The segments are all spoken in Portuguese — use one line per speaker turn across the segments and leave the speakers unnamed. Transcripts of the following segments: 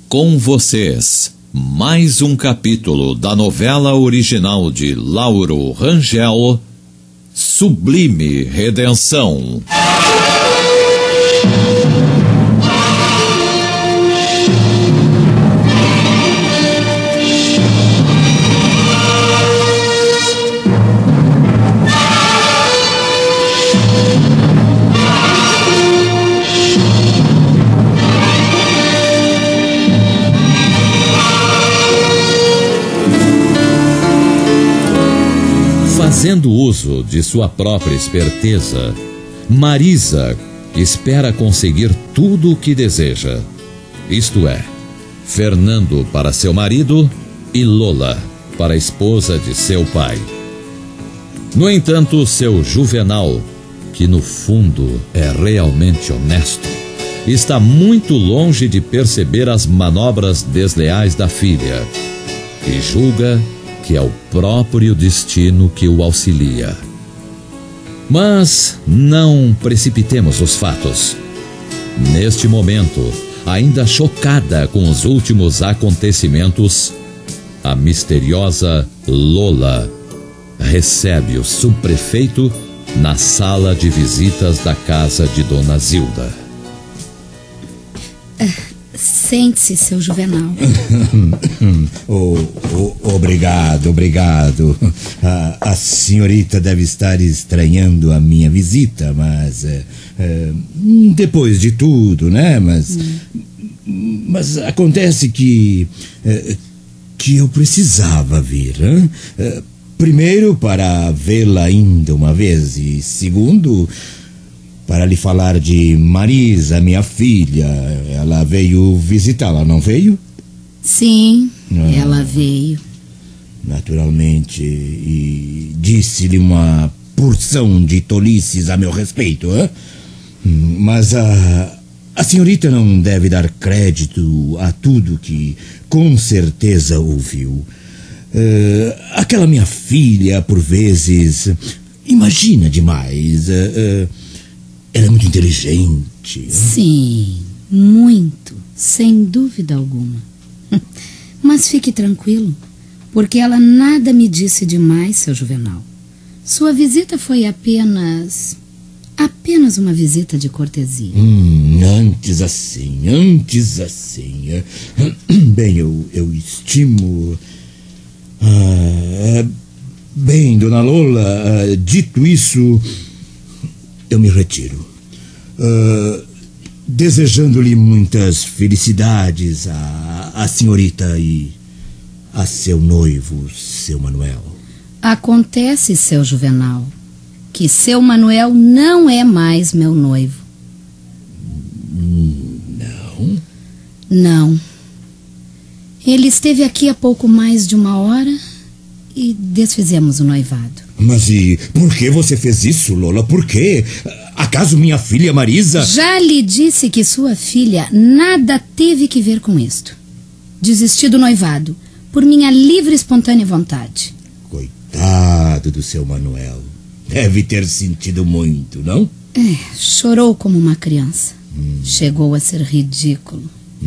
Com vocês, mais um capítulo da novela original de Lauro Rangel, Sublime Redenção.
Fazendo uso de sua própria esperteza, Marisa espera conseguir tudo o que deseja. Isto é, Fernando para seu marido e Lola para a esposa de seu pai. No entanto, seu Juvenal, que no fundo é realmente honesto, está muito longe de perceber as manobras desleais da filha e julga que é o próprio destino que o auxilia. Mas não precipitemos os fatos. Neste momento, ainda chocada com os últimos acontecimentos, a misteriosa Lola recebe o subprefeito na sala de visitas da casa de Dona Zilda.
Sente-se, seu Juvenal.
Obrigado. A senhorita deve estar estranhando a minha visita, mas depois de tudo, né? Mas acontece que eu precisava vir, hein? Primeiro para vê-la ainda uma vez e segundo para lhe falar de Marisa, minha filha. Ela veio visitá-la, não veio?
Sim, ela veio.
Naturalmente. E disse-lhe uma porção de tolices a meu respeito, hein? Mas a senhorita não deve dar crédito a tudo que com certeza ouviu. Aquela minha filha, por vezes, imagina demais. Ela é muito inteligente.
Sim, muito, sem dúvida alguma. Mas fique tranquilo, porque ela nada me disse demais, seu Juvenal. Sua visita foi apenas uma visita de cortesia.
Antes assim. Bem, eu estimo... Bem, Dona Lola, dito isso, eu me retiro. Desejando-lhe muitas felicidades à senhorita e a seu noivo, seu Manuel.
Acontece, seu Juvenal, que seu Manuel não é mais meu noivo.
Não?
Não. Ele esteve aqui há pouco mais de uma hora e desfizemos o noivado.
Mas e por que você fez isso, Lola? Por quê? Acaso minha filha Marisa...
Já lhe disse que sua filha nada teve que ver com isto. Desisti do noivado, por minha livre e espontânea vontade.
Coitado do seu Manuel. Deve ter sentido muito, não?
Chorou como uma criança. Chegou a ser ridículo.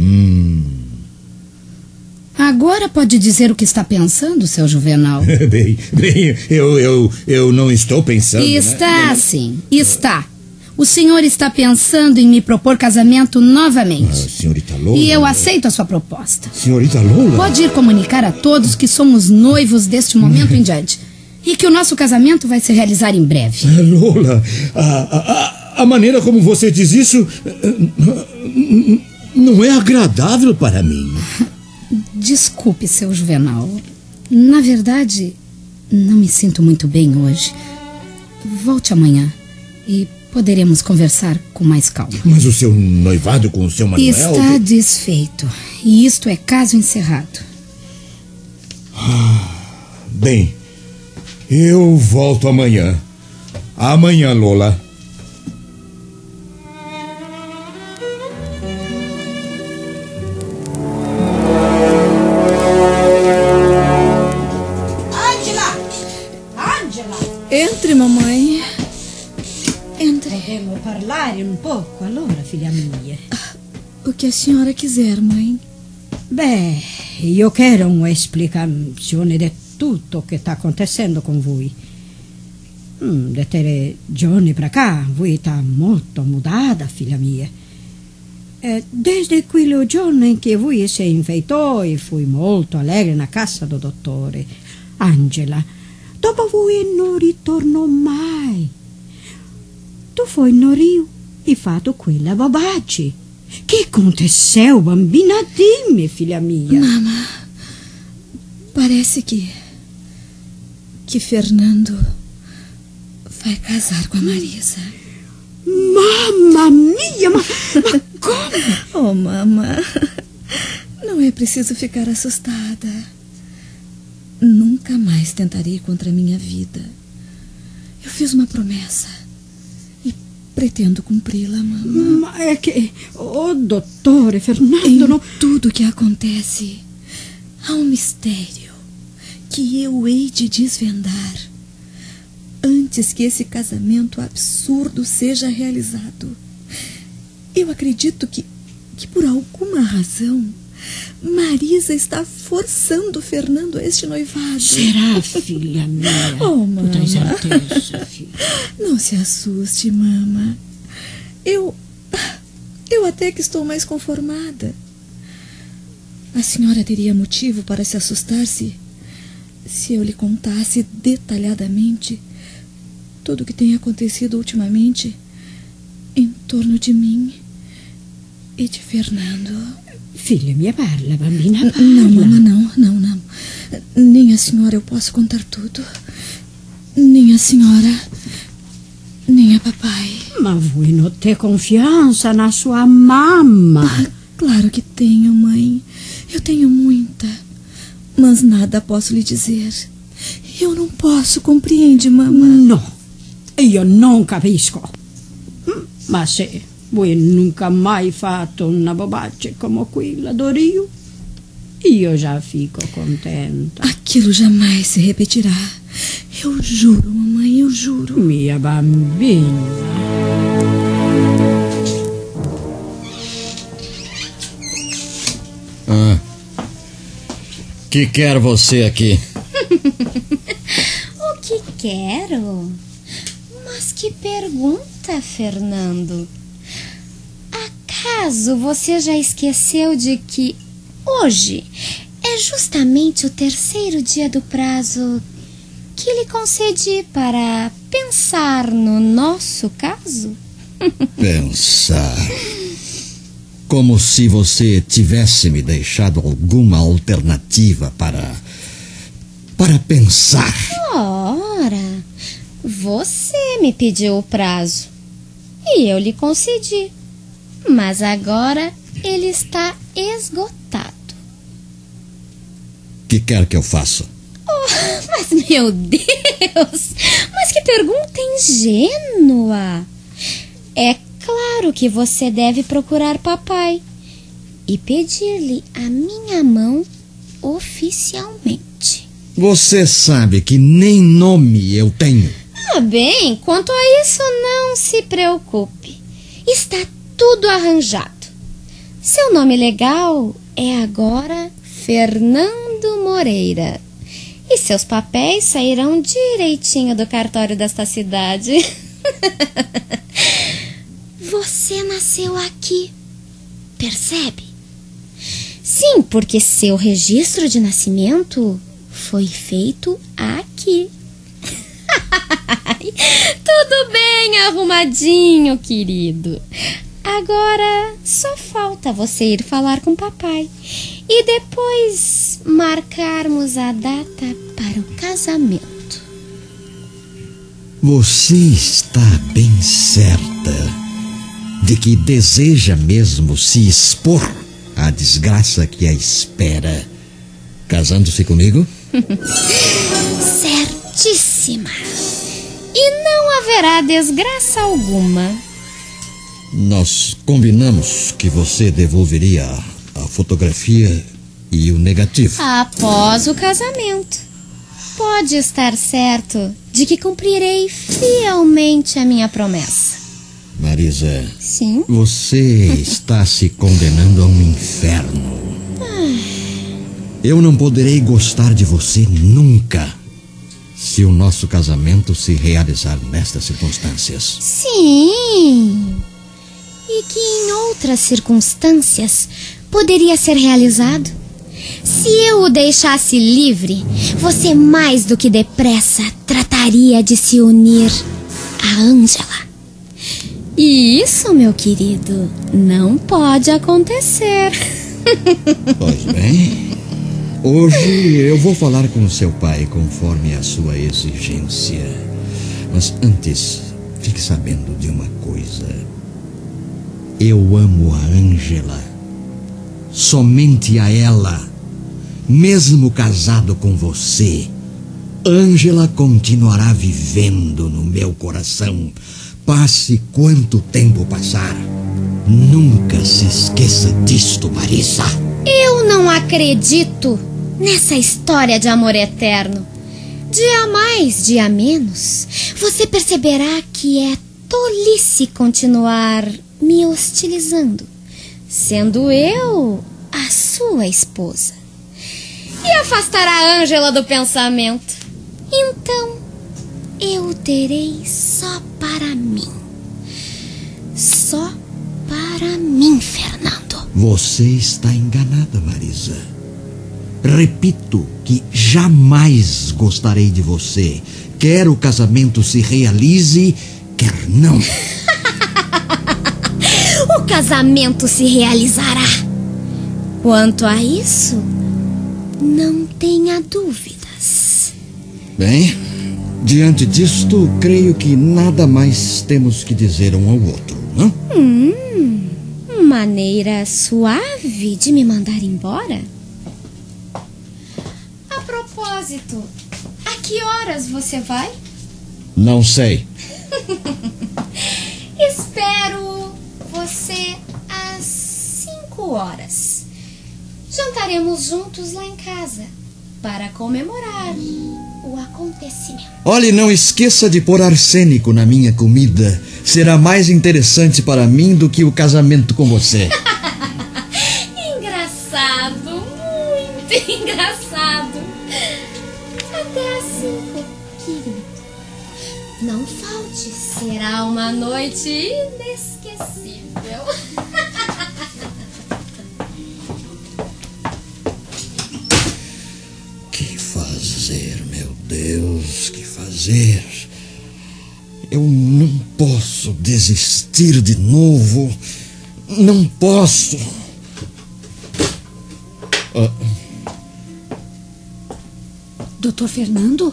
Agora pode dizer o que está pensando, seu Juvenal?
Bem, eu não estou pensando...
Está,
né?
sim, está. O senhor está pensando em me propor casamento novamente.
Senhorita Lola...
E eu aceito a sua proposta.
Senhorita Lola...
Pode ir comunicar a todos que somos noivos deste momento em diante. E que o nosso casamento vai se realizar em breve.
Lola, a maneira como você diz isso... não é agradável para mim.
Desculpe, seu Juvenal. Na verdade, não me sinto muito bem hoje. Volte amanhã e poderemos conversar com mais calma.
Mas o seu noivado com o seu Manuel...
Está desfeito. E isto é caso encerrado.
Bem, eu volto amanhã. Amanhã, Lola.
Entre, mamãe. Entre.
Vorremmo parlare un pouco, allora, filha minha.
O que a senhora quiser, mãe.
Beh, io quero una spiegazione di tutto che sta acontecendo con voi. Da 3 giorni pra cá, voi sta molto mudata, filha mia. Desde quello giorno in che voi si infeitò e fui molto allegre na casa do dottore Angela, dopo voi non ritornò mai. Tu foi no Rio e fatto quella babagem. Che aconteceu, bambina? Dimmi, filha mia.
Mama, parece que Fernando vai casar com a Marisa.
Mamma mia, ma como?
Oh, mama, não é preciso ficar assustada. Nunca mais tentarei contra a minha vida. Eu fiz uma promessa e pretendo cumpri-la, mamma.
Ma è che, oh, dottore Fernando,
Em tudo que acontece, há um mistério que eu hei de desvendar antes que esse casamento absurdo seja realizado. Eu acredito que por alguma razão, Marisa está forçando Fernando a este noivado.
Será, filha minha?
Oh, mama.
Tu tens certeza, filha?
Não se assuste, mama. Eu até que estou mais conformada. A senhora teria motivo para se assustar se eu lhe contasse detalhadamente tudo o que tem acontecido ultimamente em torno de mim e de Fernando.
Filha minha, parla, bambina, parla.
Não, mama, não. Nem a senhora eu posso contar tudo. Nem a senhora, nem a papai.
Ma voi non te confianza na sua mamma?
Claro que tenho, mãe. Eu tenho muita. Mas nada posso lhe dizer. Eu não posso, compreende, mamma?
No, io non capisco. Ma se voi nunca mai fatto una bobagem come quella do Rio, io já fico contenta.
Aquilo jamais se repetirá. Eu juro, mamãe, eu juro.
Minha bambina.
Que quer você aqui?
O que quero? Mas que pergunta, Fernando. Acaso você já esqueceu de que hoje é justamente o 3º dia do prazo que lhe concedi para pensar no nosso caso?
Pensar. Como se você tivesse me deixado alguma alternativa para pensar.
Ora, você me pediu o prazo e eu lhe concedi. Mas agora ele está esgotado.
O que quer que eu faça?
Oh, mas meu Deus! Mas que pergunta ingênua! É claro que você deve procurar papai e pedir-lhe a minha mão oficialmente.
Você sabe que nem nome eu tenho.
Ah, bem, quanto a isso não se preocupe. Está tudo arranjado. Seu nome legal é agora Fernando Moreira. E seus papéis sairão direitinho do cartório desta cidade. Você nasceu aqui, percebe? Sim, porque seu registro de nascimento foi feito aqui. Tudo bem arrumadinho, querido. Agora só falta você ir falar com papai e depois marcarmos a data para o casamento.
Você está bem certa de que deseja mesmo se expor à desgraça que a espera, casando-se comigo?
Certíssima. E não haverá desgraça alguma.
Nós combinamos que você devolveria a fotografia e o negativo.
Após o casamento. Pode estar certo de que cumprirei fielmente a minha promessa.
Marisa.
Sim?
Você está se condenando a um inferno. Eu não poderei gostar de você nunca se o nosso casamento se realizar nestas circunstâncias.
Sim. E que em outras circunstâncias poderia ser realizado? Se eu o deixasse livre, você mais do que depressa trataria de se unir a Ângela. E isso, meu querido, não pode acontecer.
Pois bem, hoje eu vou falar com seu pai conforme a sua exigência. Mas antes, fique sabendo de uma coisa. Eu amo a Ângela. Somente a ela. Mesmo casado com você, Ângela continuará vivendo no meu coração. Passe quanto tempo passar. Nunca se esqueça disto, Marisa.
Eu não acredito nessa história de amor eterno. Dia mais, dia menos, você perceberá que é tolice continuar me hostilizando, sendo eu a sua esposa, e afastar a Ângela do pensamento. Então, eu terei só para mim. Só para mim, Fernando.
Você está enganada, Marisa. Repito que jamais gostarei de você. Quer o casamento se realize, quer não.
O casamento se realizará. Quanto a isso, não tenha dúvidas.
Bem, diante disto, creio que nada mais temos que dizer um ao outro, não?
Maneira suave de me mandar embora? A propósito, a que horas você vai?
Não sei.
Espero você às 5 horas. Jantaremos juntos lá em casa para comemorar o acontecimento.
Olhe, não esqueça de pôr arsênico na minha comida. Será mais interessante para mim do que o casamento com você.
Engraçado, muito engraçado. Até às 5, querido. Não falte, será uma noite inesquecível.
Que fazer, meu Deus, que fazer? Eu não posso desistir de novo. Não posso.
Doutor Fernando?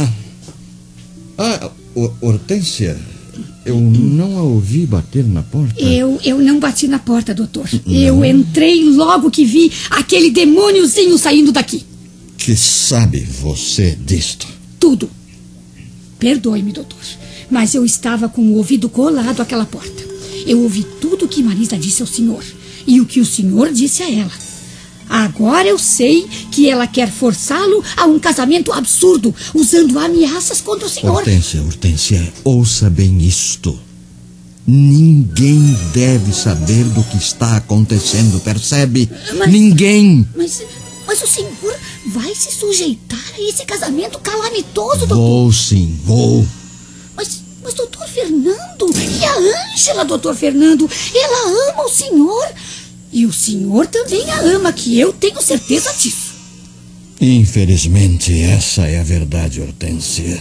Hortência, eu não a ouvi bater na porta.
Eu não bati na porta, doutor. Não. Eu entrei logo que vi aquele demôniozinho saindo daqui.
Que sabe você disto?
Tudo. Perdoe-me, doutor, mas eu estava com o ouvido colado àquela porta. Eu ouvi tudo o que Marisa disse ao senhor e o que o senhor disse a ela. Agora eu sei que ela quer forçá-lo a um casamento absurdo, usando ameaças contra o senhor.
Hortência, ouça bem isto. Ninguém deve saber do que está acontecendo, percebe? Ninguém.
Mas o senhor vai se sujeitar a esse casamento calamitoso, doutor?
Vou sim, vou.
Mas doutor Fernando, e a Ângela, doutor Fernando? Ela ama o senhor. E o senhor também a ama, que eu tenho certeza disso.
Infelizmente, essa é a verdade, Hortência.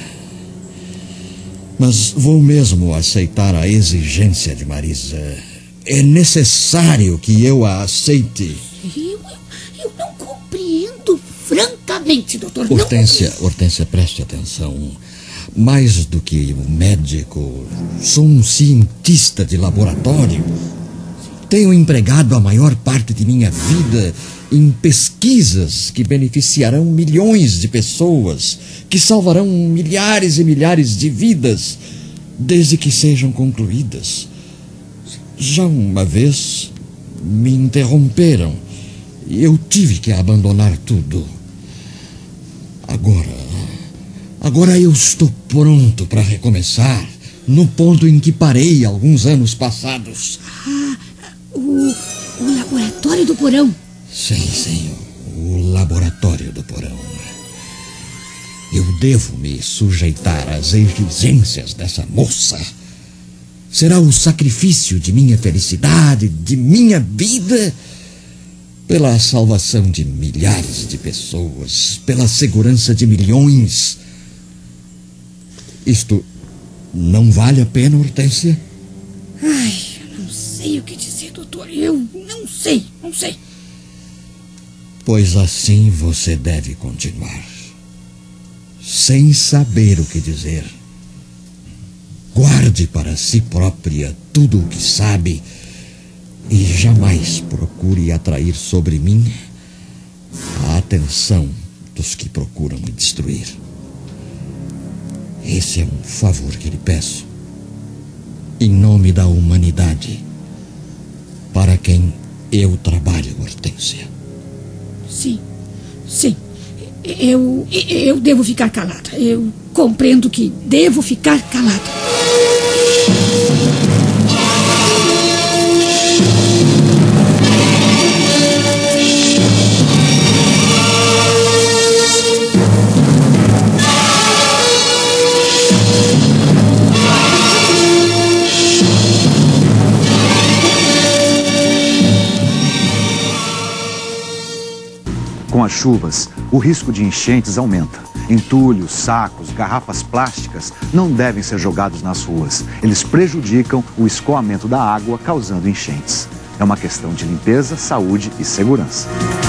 Mas vou mesmo aceitar a exigência de Marisa. É necessário que eu a aceite.
Eu não compreendo francamente, doutor.
Hortência, preste atenção. Mais do que um médico, sou um cientista de laboratório. Tenho empregado a maior parte de minha vida em pesquisas que beneficiarão milhões de pessoas, que salvarão milhares e milhares de vidas, desde que sejam concluídas. Já uma vez me interromperam e eu tive que abandonar tudo. Agora eu estou pronto para recomeçar, no ponto em que parei alguns anos passados.
O laboratório do porão.
Sim, o laboratório do porão. Eu devo me sujeitar às exigências dessa moça. Será o sacrifício de minha felicidade, de minha vida, pela salvação de milhares de pessoas, pela segurança de milhões. Isto não vale a pena, Hortência?
Ai, eu não sei o que dizer, doutor. Eu não sei.
Pois assim você deve continuar, sem saber o que dizer. Guarde para si própria tudo o que sabe e jamais procure atrair sobre mim a atenção dos que procuram me destruir. Esse é um favor que lhe peço, em nome da humanidade, para quem eu trabalho, Hortência.
Sim. Eu devo ficar calada. Eu compreendo que devo ficar calada.
Com as chuvas, o risco de enchentes aumenta. Entulhos, sacos, garrafas plásticas não devem ser jogados nas ruas. Eles prejudicam o escoamento da água, causando enchentes. É uma questão de limpeza, saúde e segurança.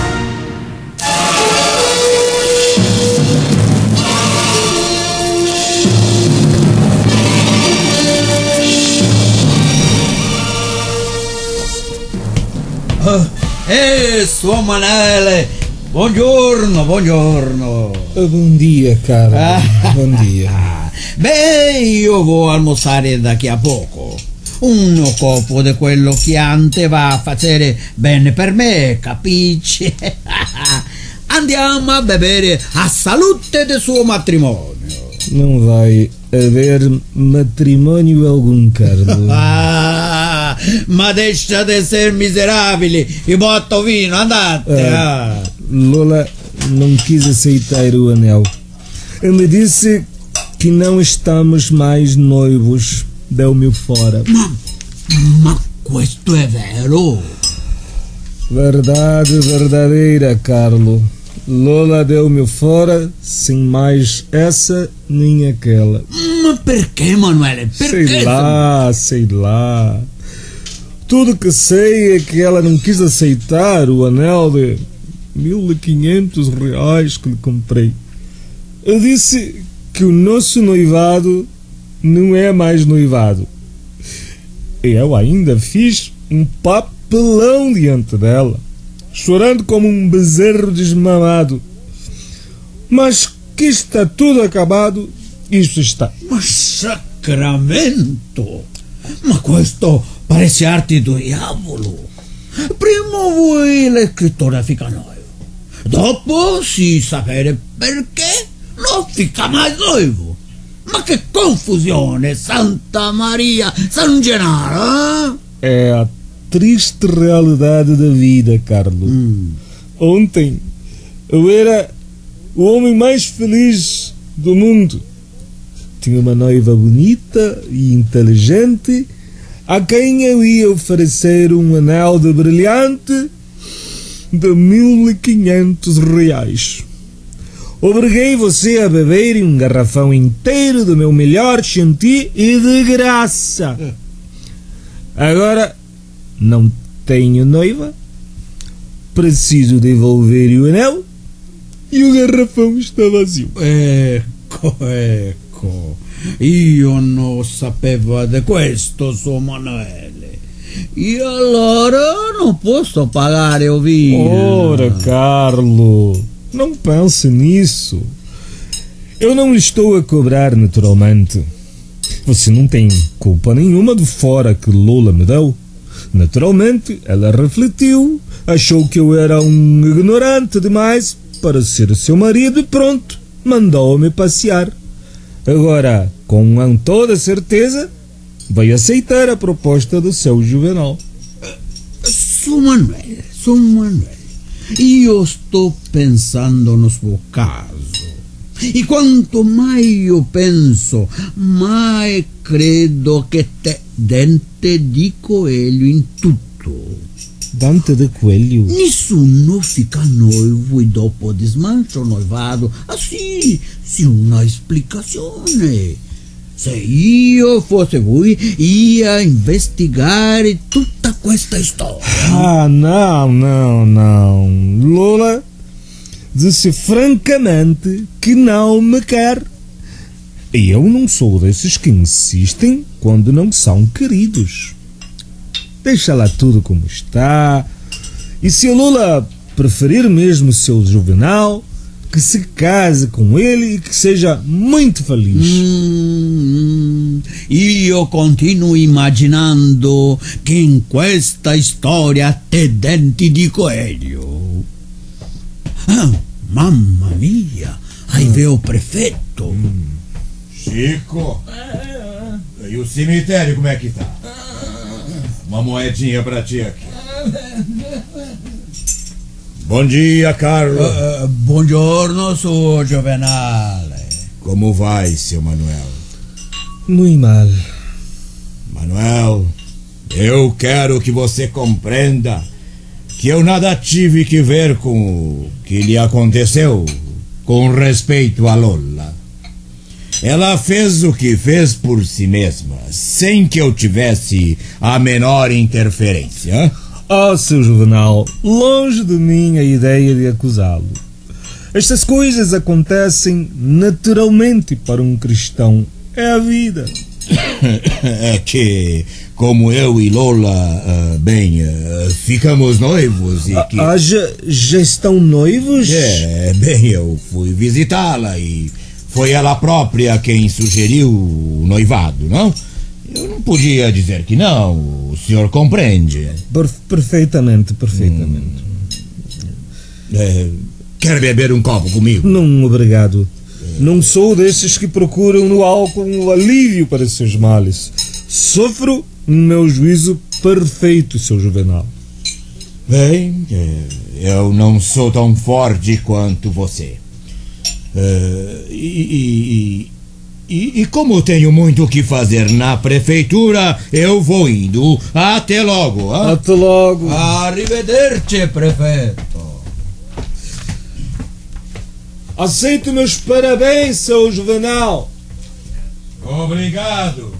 Sua Manele! Buongiorno.
Bom dia, cara. Bom dia.
Bem, eu vou almoçar daqui a pouco. Un copo di quello chiante va a fare bene per me, capisci? Andiamo a bere a salute del suo matrimonio.
Não vai haver matrimônio algum, Carlos.
Ma deixa de ser miserável e bota o vinho, andate.
Lola não quis aceitar o anel. Ele disse que não estamos mais noivos. Deu-me fora.
Ma questo è vero?
Verdade verdadeira, Carlo. Lola deu-me fora sem mais essa nem aquela.
Ma perché, Manuele? Perché?
Sei lá. Tudo que sei é que ela não quis aceitar o anel de R$1.500 que lhe comprei. Eu disse que o nosso noivado não é mais noivado. Eu ainda fiz um papelão diante dela, chorando como um bezerro desmamado. Mas que está tudo acabado, isso está.
Ma sacramento! Ma questo parece arte do diavolo. Prima voi l'escrittore fica noivo, dopo si sapere perché non fica mai noivo. Ma che confusione, Santa Maria, San Gennaro!
É a triste realidade da vida, Carlos. Ontem eu era o homem mais feliz do mundo. Tinha uma noiva bonita e inteligente a quem eu ia oferecer um anel de brilhante de R$1.500. Obriguei você a beber um garrafão inteiro do meu melhor chantilly e de graça. Agora não tenho noiva, preciso devolver o anel e o garrafão está vazio.
Ecco. Io non sapevo di questo, suo Manuele. E allora non posso pagare o vinho.
Ora, Carlo, não pense nisso. Eu não estou a cobrar naturalmente. Você não tem culpa nenhuma do fora que Lola me deu. Naturalmente, ela refletiu, achou que eu era um ignorante demais para ser seu marido e pronto, mandou-me passear. Agora, com toda certeza, vai aceitar a proposta do seu Juvenal.
Su Manuele, io sto pensando no suo caso. E quanto mai io penso, mai credo che te dente di coelho in tutto.
Dente de coelho?
Nessuno fica noivo e dopo desmancha o noivado. Assim, sem uma explicazione. Se io fosse voi, ia investigare tutta questa storia.
Ah, não. Lola disse francamente que não me quer. E eu não sou desses que insistem quando não são queridos. Deixa lá tudo como está. E se a Lola preferir mesmo o seu Juvenal, que se case com ele e que seja muito feliz.
Io continuo immaginando che in questa storia te denti di coelho. Ah, mamma mia, aí veio o prefeito.
Chico, e o cemitério como é que tá? Uma moedinha pra ti aqui. Bom dia, Carlo.
Buongiorno, suo Juvenale.
Como vai, seu Manuel?
Muito mal.
Manuel, eu quero que você compreenda que eu nada tive que ver com o que lhe aconteceu com respeito a Lola. Ela fez o que fez por si mesma, sem que eu tivesse a menor interferência.
Oh, seu Juvenal, longe de mim a ideia de acusá-lo. Estas coisas acontecem naturalmente para um cristão. É a vida.
É que, como eu e Lola, ficamos noivos e que...
Já estão noivos?
Eu fui visitá-la e foi ela própria quem sugeriu o noivado, não? Eu não podia dizer que não, o senhor compreende.
Perfeitamente.
Quer beber um copo comigo?
Não, obrigado. Não sou desses que procuram no álcool um alívio para seus males. Sofro no meu juízo perfeito, seu Juvenal.
Bem, eu não sou tão forte quanto você. E como tenho muito o que fazer na prefeitura, eu vou indo. Até logo. Hein?
Até logo.
Arrivederci, prefeito.
Aceito meus parabéns, seu Juvenal.
Obrigado.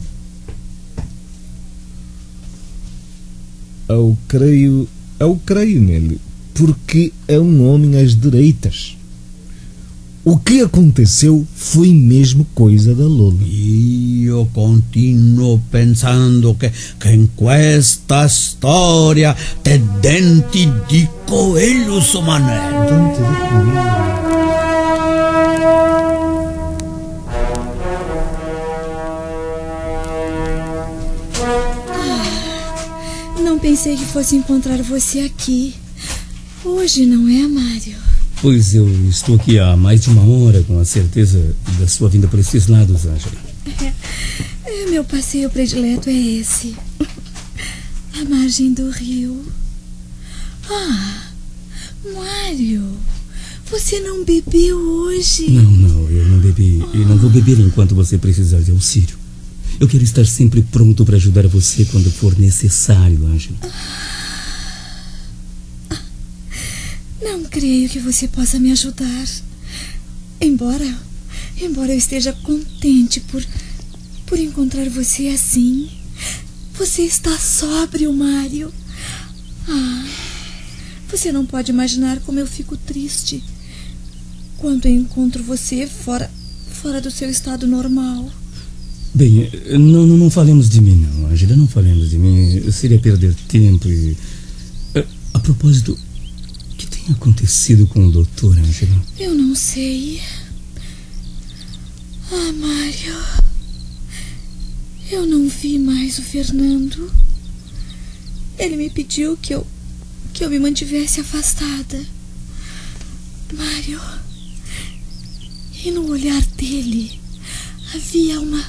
Eu creio nele, porque é um homem às direitas. O que aconteceu foi mesmo coisa da Lola.
Io continuo pensando che in questa storia te denti di coelho, suo Manuel.
Dente de coelho.
Não pensei que fosse encontrar você aqui. Hoje, não é, Mário?
Pois eu estou aqui há mais de uma hora com a certeza da sua vinda por esses lados, Ângela.
Meu passeio predileto é esse. A margem do rio. Ah, Mário, você não bebeu hoje?
Não, eu não bebi. E não vou beber enquanto você precisar de auxílio. Eu quero estar sempre pronto para ajudar você quando for necessário, Ângela.
Não creio que você possa me ajudar. Embora eu esteja contente por encontrar você assim. Você está sóbrio, Mário. Você não pode imaginar como eu fico triste quando eu encontro você fora do seu estado normal.
Bem, não falemos de mim, não, Ângela. Não falemos de mim. Seria perder tempo e... A propósito... O que tem acontecido com o doutor, Ângela?
Eu não sei. Mário. Eu não vi mais o Fernando. Ele me pediu que eu me mantivesse afastada. Mário. E no olhar dele havia uma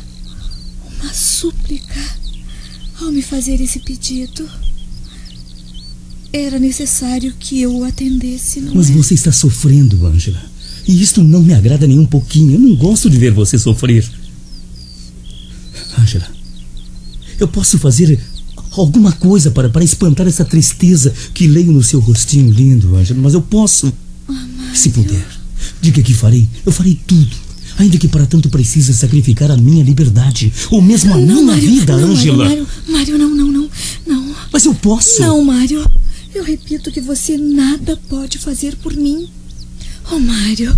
súplica ao me fazer esse pedido. Era necessário que eu o atendesse, não
Mas
é?
você está sofrendo, Ângela. E isto não me agrada nem um pouquinho. Eu não gosto de ver você sofrer. Ângela, eu posso fazer alguma coisa para espantar essa tristeza que leio no seu rostinho lindo, Ângela. Mas eu posso. Se puder, diga que farei. Eu farei tudo. Ainda que para tanto precise sacrificar a minha liberdade. Ou mesmo a minha vida, Ângela.
Mário, não.
Mas eu posso.
Não, Mário. Eu repito que você nada pode fazer por mim. Oh, Mário.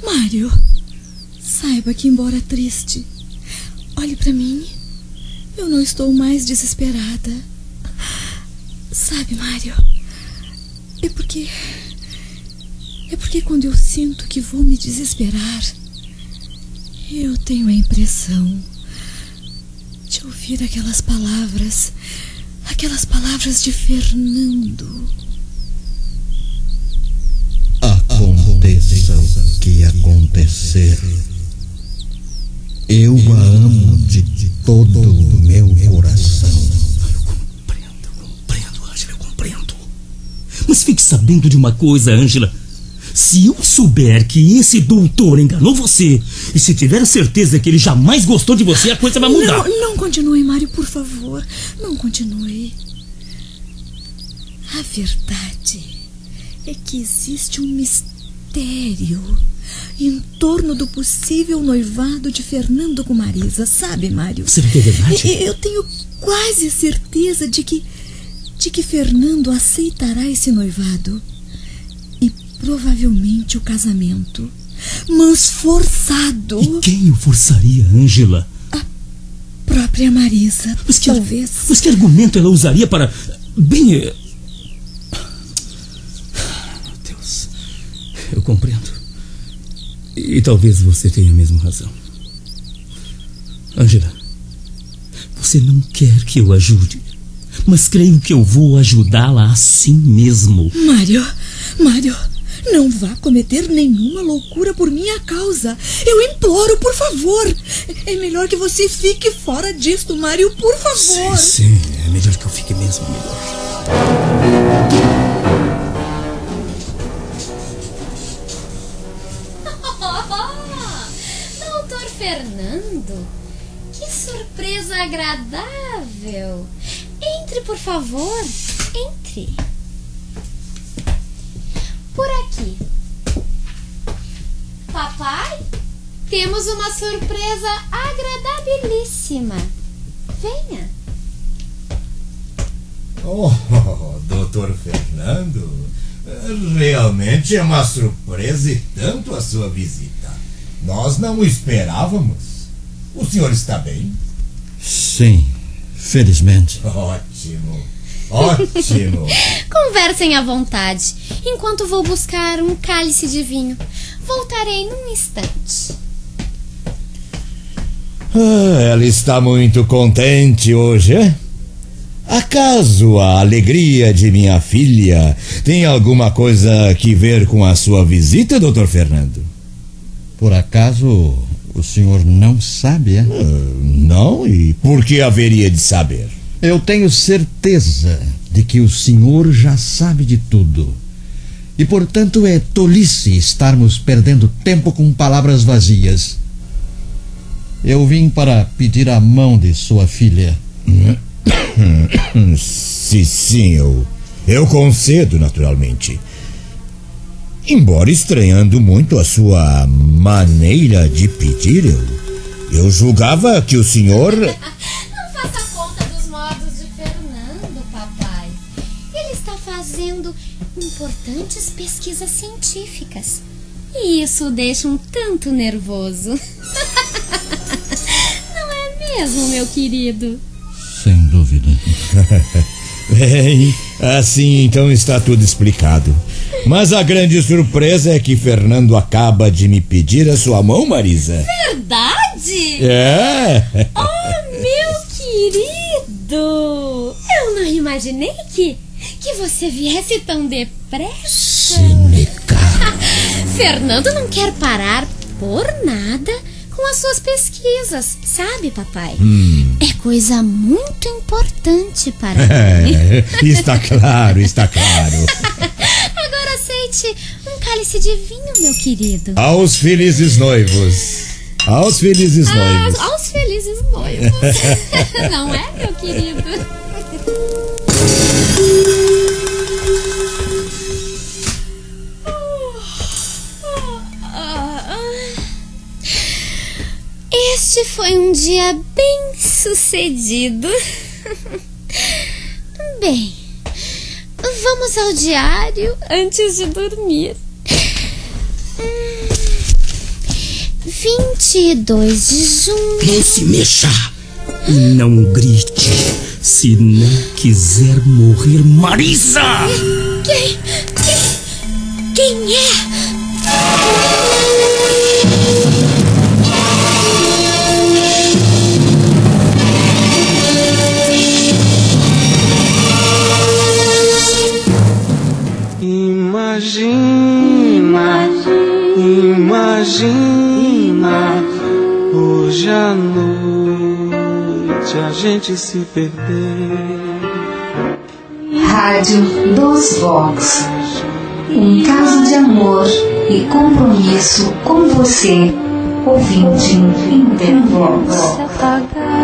Saiba que, embora triste, olhe para mim. Eu não estou mais desesperada. Sabe, Mário, é porque quando eu sinto que vou me desesperar, eu tenho a impressão de ouvir aquelas palavras de Fernando.
Aconteça o que acontecer, eu a amo de todo o meu coração.
Compreendo, Ângela, eu compreendo. Mas fique sabendo de uma coisa, Ângela. Se eu souber que esse doutor enganou você, e se tiver certeza que ele jamais gostou de você, a coisa vai mudar.
Não continue, Mário, por favor. Não continue. A verdade é que existe um mistério em torno do possível noivado de Fernando com Marisa, sabe, Mário?
Será que é verdade?
Eu tenho quase certeza de que Fernando aceitará esse noivado. E provavelmente o casamento. Mas forçado.
E quem o forçaria, Ângela?
A própria Marisa, talvez.
Mas que argumento ela usaria para... Bem... Meu Deus. Eu compreendo. E talvez você tenha mesmo razão. Ângela, você não quer que eu ajude, mas creio que eu vou ajudá-la assim mesmo.
Mário, não vá cometer nenhuma loucura por minha causa. Eu imploro, por favor. É melhor que você fique fora disto, Mário, por favor.
Sim, é melhor que eu fique mesmo, melhor.
Doutor Fernando, que surpresa agradável. Entre, por favor, entre. Por aqui. Papai, temos uma surpresa agradabilíssima. Venha.
Oh, doutor Fernando, realmente é uma surpresa e tanto a sua visita. Nós não o esperávamos. O senhor está bem?
Sim, felizmente.
Ótimo.
Conversem à vontade, enquanto vou buscar um cálice de vinho. Voltarei num instante.
Ela está muito contente hoje, é? Acaso a alegria de minha filha tem alguma coisa que ver com a sua visita, doutor Fernando?
Por acaso o senhor não sabe, é?
Não? E por que haveria de saber?
Eu tenho certeza de que o senhor já sabe de tudo. E, portanto, é tolice estarmos perdendo tempo com palavras vazias. Eu vim para pedir a mão de sua filha.
Sim, eu concedo, naturalmente. Embora estranhando muito a sua maneira de pedir, eu julgava que o senhor...
Não faça conta dos modos de Fernando, papai. Ele está fazendo importantes pesquisas científicas. E isso o deixa um tanto nervoso. Não é mesmo, meu querido?
Sem dúvida.
Bem, assim então está tudo explicado. Mas a grande surpresa é que Fernando acaba de me pedir a sua mão, Marisa.
Verdade?
É.
Oh, meu querido! Eu não imaginei que você viesse tão depressa. Fernando não quer parar por nada com as suas pesquisas, sabe, papai? é coisa muito importante para mim.
Está claro, está claro.
Agora aceite um cálice de vinho, meu querido.
Aos felizes noivos. Aos felizes noivos.
Aos felizes noivos. Não é, meu querido? Este foi um dia bem sucedido. Bem, vamos ao diário antes de dormir. 22 de junho.
Não se mexa e não grite, se não quiser morrer, Marisa!
Quem é?
Imagina hoje à noite a gente se perder.
Rádio dos Vox. Um caso de amor e compromisso com você, ouvinte em Vox.